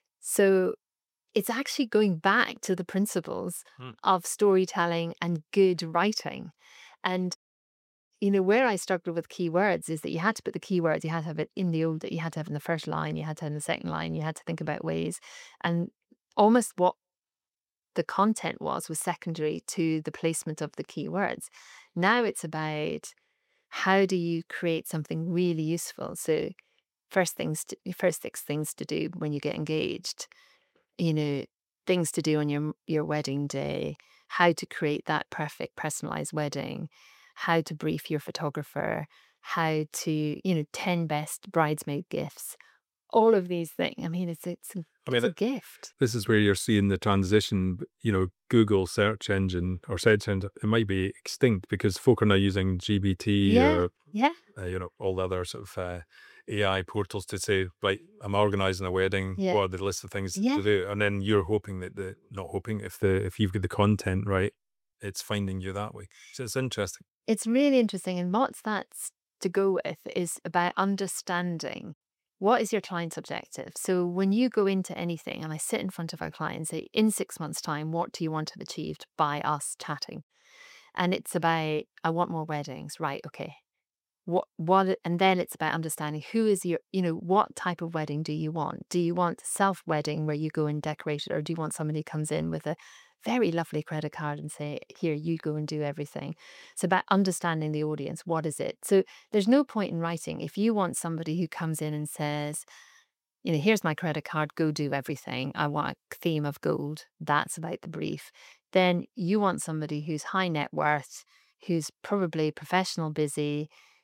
So it's actually going back to the principles Hmm. of storytelling and good writing. And you know, where I struggled with keywords is that you had to put the keywords, you had to have it in the old, you had to have in the first line, you had to have in the second line, you had to think about ways. And almost what the content was was secondary to the placement of the keywords. Now it's about how do you create something really useful. So first things, to, first six things to do when you get engaged, you know, things to do on your your wedding day, how to create that perfect personalized wedding, how to brief your photographer, how to, you know, ten best bridesmaid gifts, all of these things. I mean, it's it's, a- I mean, it's a it- gift. this is where you're seeing the transition. b- You know, Google search engine or search engine, it might be extinct because folk are now using G B T Yeah, or yeah, uh, you know, all the other sort of uh, A I portals to say, right, I'm organising a wedding. yeah, What are the list of things yeah. to do? And then you're hoping that the not hoping if the if you've got the content right, it's finding you that way. So it's interesting. It's really interesting. And what's that's to go with is about understanding what is your client's objective. So when you go into anything, and I sit in front of our clients, say, in six months' time, what do you want to have achieved by us chatting? And it's about, I want more weddings. Right. Okay. What, what, and then it's about understanding who is your, you know, what type of wedding do you want? Do you want self wedding where you go and decorate it, or do you want somebody who comes in with a very lovely credit card and say, here, you go and do everything? It's about understanding the audience. What is it? So there's no point in writing. If you want somebody who comes in and says, you know, here's my credit card, go do everything. I want a theme of gold. That's about the brief. Then you want somebody who's high net worth, who's probably professional busy,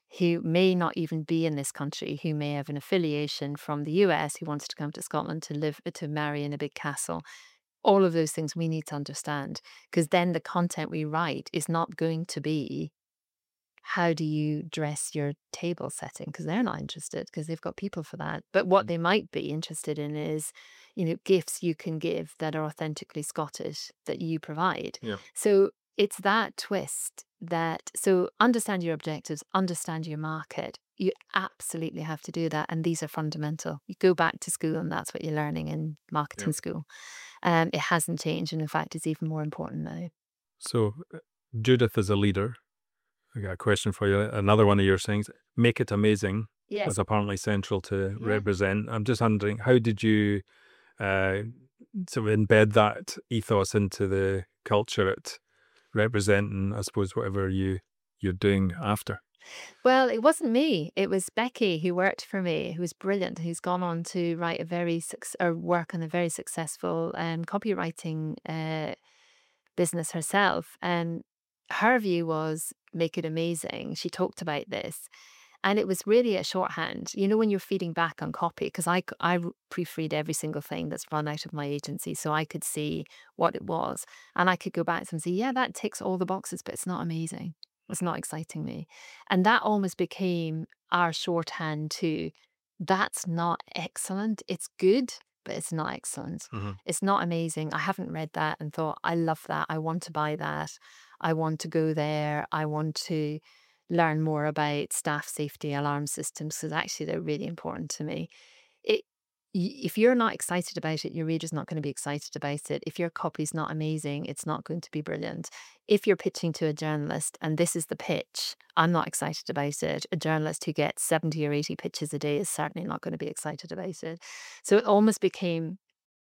who may not even be in this country, who may have an affiliation from the U S, who wants to come to Scotland to live, to marry in a big castle. All of those things we need to understand, because then the content we write is not going to be, how do you dress your table setting? Because they're not interested, because they've got people for that. But what they might be interested in is, you know, gifts you can give that are authentically Scottish that you provide. Yeah. So it's that twist that, so understand your objectives, understand your market. You absolutely have to do that. And these are fundamental. You go back to school and that's what you're learning in marketing Yeah. school. Um, it hasn't changed. And in fact, it's even more important now. So, uh, Judith is a leader. I got a question for you. Another one of your sayings, make it amazing, Yes. was apparently central to Yeah. Represent. I'm just wondering, how did you uh, sort of embed that ethos into the culture at Represent, and I suppose whatever you, you're doing after? Well, it wasn't me. It was Becky who worked for me, who was brilliant, who's gone on to write a very suc or work on a very successful um, copywriting uh, business herself. And her view was make it amazing. She talked about this. And it was really a shorthand. You know, when you're feeding back on copy, because I, c- I r- proofread every single thing that's run out of my agency, so I could see what it was. And I could go back to them and say, yeah, that ticks all the boxes, but it's not amazing. It's not exciting me. And that almost became our shorthand to, that's not excellent. It's good, but it's not excellent. Mhm. It's not amazing. I haven't read that and thought, I love that. I want to buy that. I want to go there. I want to learn more about staff safety alarm systems, because actually they're really important to me. It, y- if you're not excited about it, your reader's not going to be excited about it. If your copy's not amazing, it's not going to be brilliant. If you're pitching to a journalist and this is the pitch, I'm not excited about it. A journalist who gets seventy or eighty pitches a day is certainly not going to be excited about it. So it almost became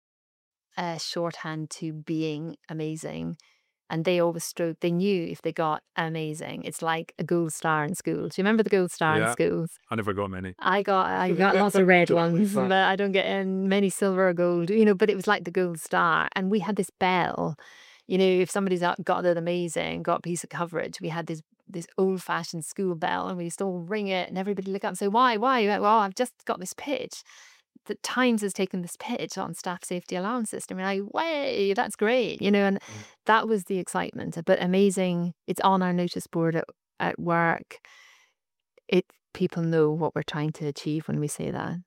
a shorthand to being amazing. And they always strove, they knew if they got amazing, it's like a gold star in school. Do you remember the gold star in Yeah. schools? I never got many. I got I got lots of red ones, but I don't get in many silver or gold, you know, but it was like the gold star. And we had this bell, you know, if somebody's out- got it amazing, got a piece of coverage, we had this this old fashioned school bell, and we used to all ring it and everybody look up and say, why, why? Well, I've just got this pitch. The Times has taken this pitch on staff safety alarm system. And I, way, that's great, you know, and Mm. that was the excitement. But amazing, it's on our notice board at, at work. It People know what we're trying to achieve when we say that.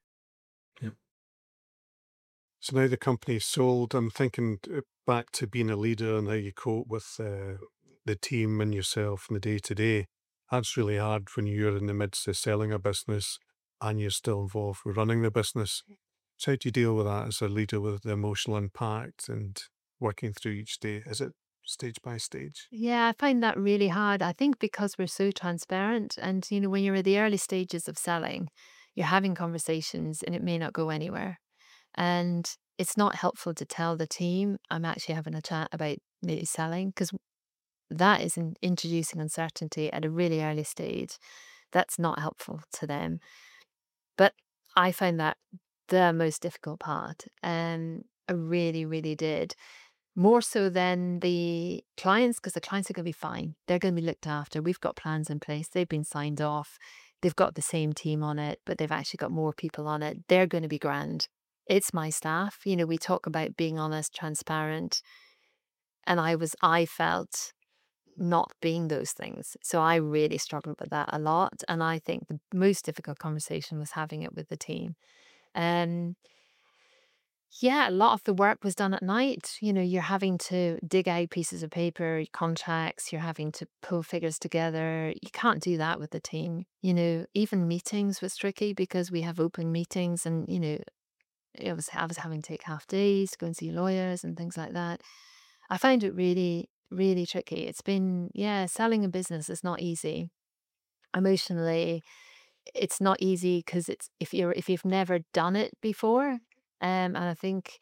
So now the company's sold. I'm thinking uh, back to being a leader and how you cope with uh, the team and yourself in the day to day. That's really hard when you're in the midst of selling a business and you're still involved with running the business. So how do you deal with that as a leader, with the emotional impact and working through each day? Is it stage by stage? Yeah, I find that really hard. I think because we're so transparent, and you know, when you're at the early stages of selling, you're having conversations and it may not go anywhere. And it's not helpful to tell the team, I'm actually having a chat about maybe selling, because that is in introducing uncertainty at a really early stage. That's not helpful to them. But I find that the most difficult part. And I really, really did. More so than the clients, because the clients are going to be fine. They're going to be looked after. We've got plans in place. They've been signed off. They've got the same team on it, but they've actually got more people on it. They're going to be grand. It's my staff. You know, we talk about being honest, transparent. And I was, I felt not being those things. So I really struggled with that a lot. And I think the most difficult conversation was having it with the team. Um, yeah, a lot of the work was done at night. You know, you're having to dig out pieces of paper, contracts, you're having to pull figures together. You can't do that with the team. You know, even meetings was tricky because we have open meetings, and, you know, it was I was having to take half days to go and see lawyers and things like that. I find it really, really tricky. It's been, yeah, selling a business is not easy. Emotionally, it's not easy because it's if you're if you've never done it before. Um, and I think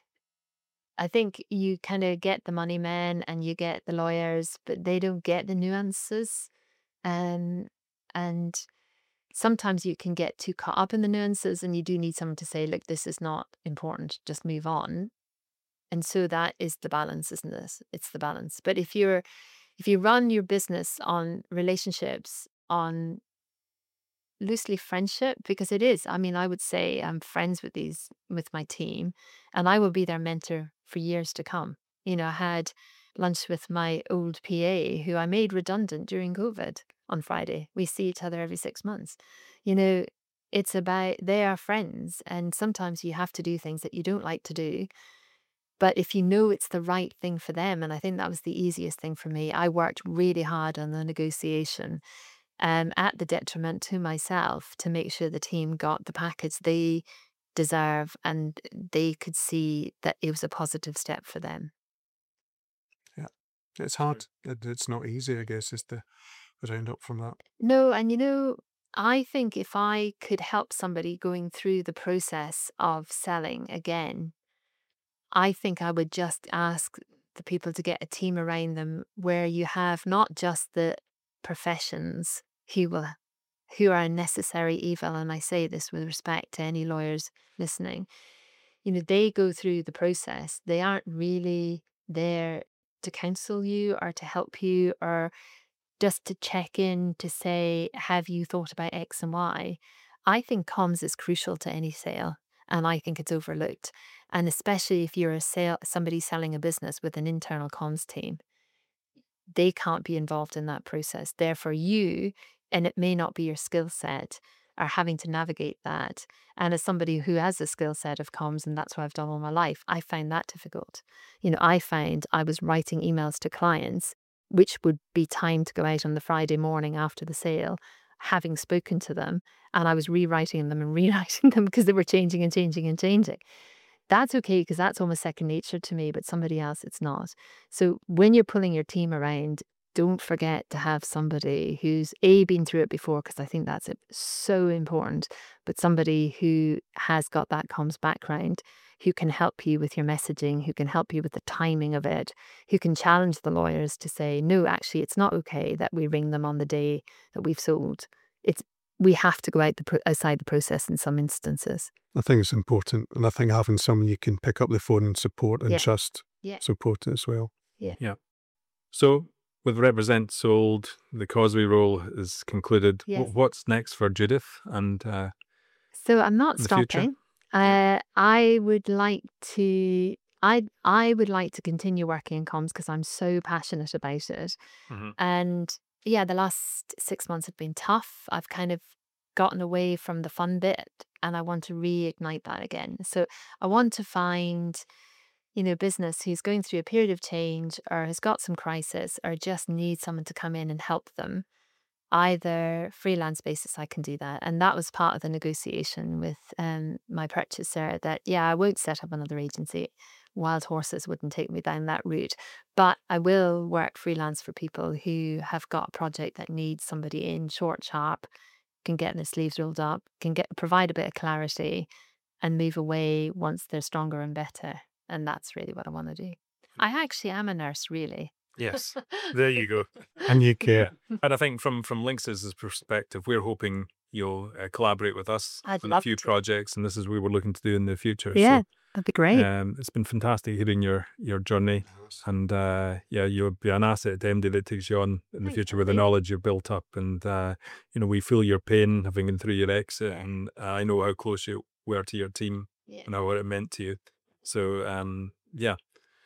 I think you kind of get the money men and you get the lawyers, but they don't get the nuances. Um, and sometimes you can get too caught up in the nuances, and you do need someone to say, look, this is not important, just move on. And so that is the balance, isn't it? It's the balance. But if you're if you run your business on relationships, on loosely friendship, because it is. I mean, I would say I'm friends with these with my team, and I will be their mentor for years to come. You know, I had lunch with my old P A who I made redundant during COVID on Friday. We see each other every six months. You know, it's about they are friends, and sometimes you have to do things that you don't like to do. But if you know it's the right thing for them, and I think that was the easiest thing for me, I worked really hard on the negotiation, um, at the detriment to myself, to make sure the team got the package they deserve and they could see that it was a positive step for them. Yeah. It's hard. It, it's not easy, I guess, is to round up from that. No, and you know, I think if I could help somebody going through the process of selling again, I think I would just ask the people to get a team around them where you have not just the professions who will who are a necessary evil, and I say this with respect to any lawyers listening. You know, they go through the process. They aren't really there to counsel you or to help you or just to check in to say, have you thought about X and Y? I think comms is crucial to any sale, and I think it's overlooked. And especially if you're a sale, somebody selling a business with an internal comms team, they can't be involved in that process. Therefore, you, and it may not be your skill set, are having to navigate that. And as somebody who has a skill set of comms, and that's what I've done all my life, I found that difficult. You know, I found I was writing emails to clients, which would be timed to go out on the Friday morning after the sale, having spoken to them, and I was rewriting them and rewriting them because they were changing and changing and changing. That's okay because that's almost second nature to me, but somebody else it's not. So when you're pulling your team around, don't forget to have somebody who's A, been through it before, because I think that's so important, but somebody who has got that comms background, who can help you with your messaging, who can help you with the timing of it, who can challenge the lawyers to say, no, actually, it's not okay that we ring them on the day that we've sold. It's we have to go out the pro- outside the process in some instances. I think it's important. And I think having someone you can pick up the phone and support and Yeah. trust, Yeah. support it as well. So, with Represent sold, the Causeway role is concluded. Wh- Yes. What's next for Judith? And uh, So I'm not In the future? stopping. Uh, I would like to. I I would like to continue working in comms because I'm so passionate about it. Mhm. And yeah, the last six months have been tough. I've kind of gotten away from the fun bit, and I want to reignite that again. So I want to find, you know, business who's going through a period of change or has got some crisis or just needs someone to come in and help them. Either freelance basis, I can do that. And that was part of the negotiation with um, my purchaser that, yeah, I won't set up another agency. Wild horses wouldn't take me down that route. But I will work freelance for people who have got a project that needs somebody in short, sharp, can get their sleeves rolled up, can get provide a bit of clarity and move away once they're stronger and better. And that's really what I want to do. I actually am a nurse, really. Yes, there you go. And you care. And I think from from Lynx's perspective, we're hoping you'll uh, collaborate with us I'd on a love few to. projects, and this is what we're looking to do in the future. Yeah, that'd be So, great. um, it's been fantastic hearing your your journey, and uh, yeah, you'll be an asset to M D that takes you on in the Thanks, future with the Andy. knowledge you've built up, and uh, you know we feel your pain having gone through your exit, Yeah. and I know how close you were to your team Yeah. and how what it meant to you. So um, yeah.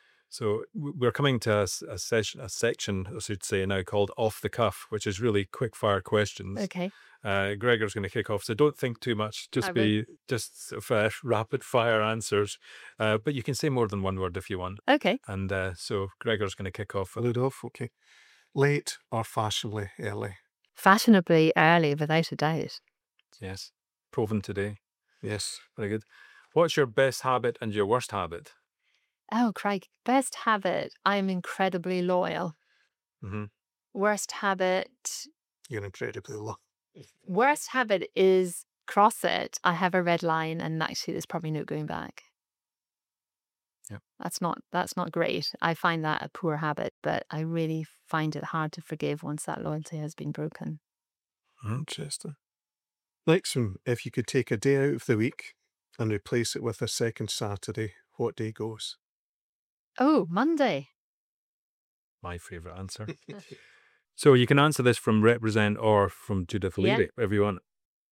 So w- we're coming to a, s- a session, a section, I should say now, called Off the Cuff, which is really quick fire questions. Okay. Uh, Gregor's going to kick off, so don't think too much. Just I be just sort of, uh, rapid fire answers, uh, but you can say more than one word if you want. Okay. And uh, so Gregor's going to kick off. with- Lead off, okay. Late or fashionably early? Fashionably early, without a doubt. Yes, proven today. Yes. Very good. What's your best habit and your worst habit? Oh, Craig, best habit. I'm incredibly loyal. hmm Worst habit. You're incredibly low. Worst habit is cross it. I have a red line, and actually, there's probably no going back. Yep. That's not that's not great. I find that a poor habit, but I really find it hard to forgive once that loyalty has been broken. Interesting. Next one, if you could take a day out of the week and replace it with a second Saturday, what day goes? Oh, Monday. My favourite answer. So you can answer this from Represent or from Judith Yeah. Leary, whatever you want.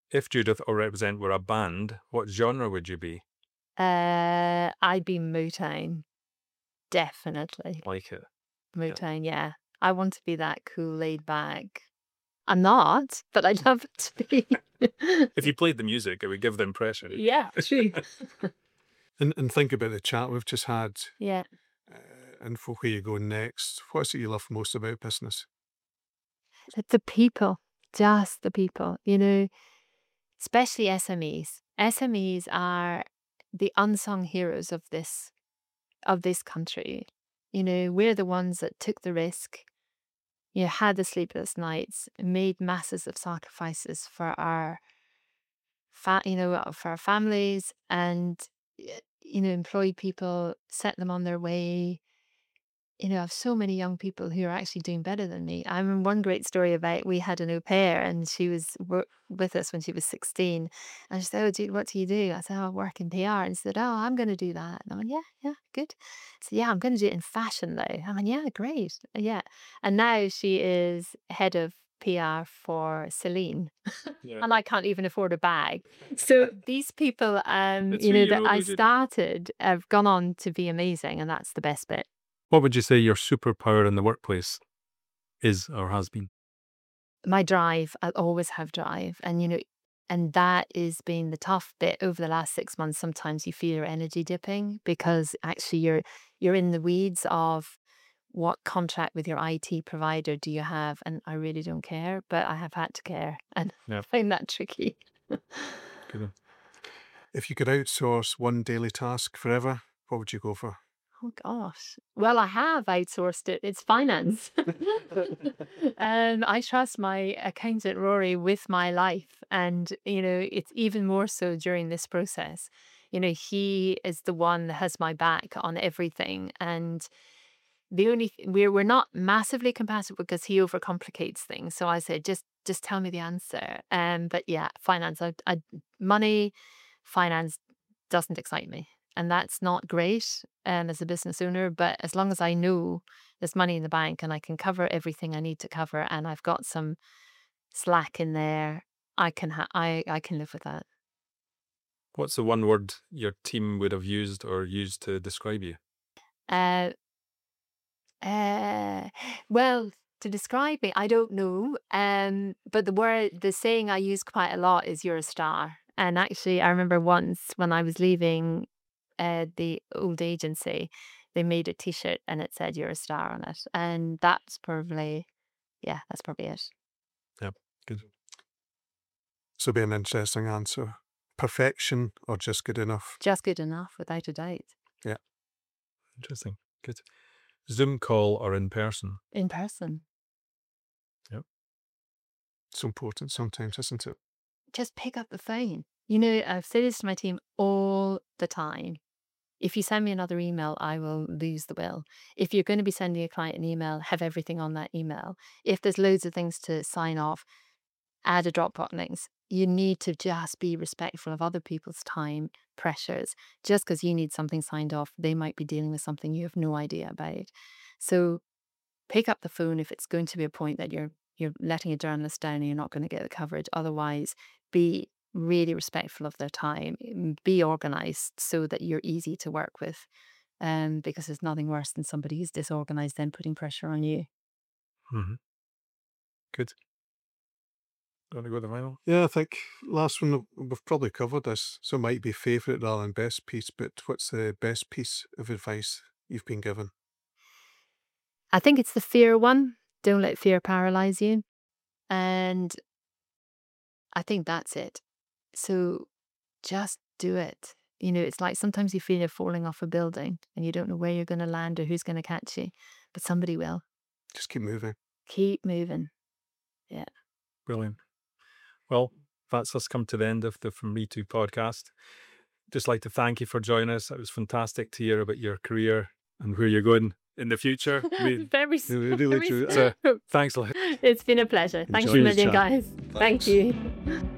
If Judith or Represent were a band, what genre would you be? Uh, I'd be Motown. Definitely. Like it. Motown, yeah. I want to be that cool, laid back. I'm not, but I'd love it to be. If you played the music, it would give the impression. Yeah, true. And and think about the chat we've just had, Yeah. uh, and for where you're going next. What's it you love most about business? The, the people, just the people, you know, especially S M Es. S M Es are the unsung heroes of this of this country. You know, we're the ones that took the risk, you know, had the sleepless nights, made masses of sacrifices for our fa- you know, for our families, and y- you know, employed people, set them on their way. You know, I have so many young people who are actually doing better than me. I remember one great story about, we had an au pair and she was wor- with us when she was sixteen. And she said, "Oh, do, what do you do?" I said, "Oh, I work in P R." And she said, "Oh, I'm going to do that." And I went, "Yeah, yeah, good." I said, "Yeah, I'm going to do it in fashion though." I went, "Yeah, great. Yeah." And now she is head of P R for Celine. Yeah. And I can't even afford a bag. So these people, um, It's you who know, you that know, I Judith. started have gone on to be amazing. And that's the best bit. What would you say your superpower in the workplace is or has been? My drive. I'll always have drive. And, you know, and that is being the tough bit over the last six months. Sometimes you feel your energy dipping because actually you're you're in the weeds of what contract with your I T provider do you have? And I really don't care, but I have had to care. And Yeah. I find that tricky. Good. If you could outsource one daily task forever, what would you go for? Oh gosh. Well, I have outsourced it. It's finance. um, I trust my accountant Rory with my life, and you know, it's even more so during this process. You know, he is the one that has my back on everything, and the only th- we're we're not massively compatible because he overcomplicates things. So I said, just just tell me the answer. Um, but yeah, finance. I, I money, finance doesn't excite me. And that's not great um, as a business owner. But as long as I know there's money in the bank and I can cover everything I need to cover, and I've got some slack in there, I can ha- I I can live with that. What's the one word your team would have used or used to describe you? Uh, uh, well, to describe me, I don't know. Um, but the word, the saying I use quite a lot is "you're a star." And actually, I remember once when I was leaving uh, the old agency, they made a T-shirt and it said "you're a star" on it, and that's probably, yeah, that's probably it. Yeah, good. So, be an interesting answer. Perfection or just good enough? Just good enough, without a doubt. Yeah. Interesting. Good. Zoom call or in person? In person, It's important sometimes, isn't it? just pick up the phone. You know, I've said this to my team all the time. If you send me another email, I will lose the will. If you're going to be sending a client an email, have everything on that email. If there's loads of things to sign off, add a Dropbox links. You need to just be respectful of other people's time pressures. Just because you need something signed off, they might be dealing with something you have no idea about. So pick up the phone if it's going to be a point that you're you're letting a journalist down and you're not going to get the coverage. Otherwise, be really respectful of their time. m- Be organized so that you're easy to work with. Um, because there's nothing worse than somebody who's disorganized then putting pressure on you. Mm-hmm. Good. Want to go to the final? Yeah, I think last one we've probably covered this, so it might be favourite rather than best piece, but what's the best piece of advice you've been given? I think it's the fear one. Don't let fear paralyze you. And I think that's it. So just do it. You know, it's like sometimes you feel you're falling off a building and you don't know where you're going to land or who's going to catch you, but somebody will. Just keep moving. Keep moving. Brilliant. Well, that's us come to the end of the From Me To podcast. Just like to thank you for joining us. It was fantastic to hear about your career and where you're going in the future. We, Very, We really very do. so thanks a lot. It's been a pleasure. Thanks a Enjoyed the million, chat. guys. Thank Thanks. you.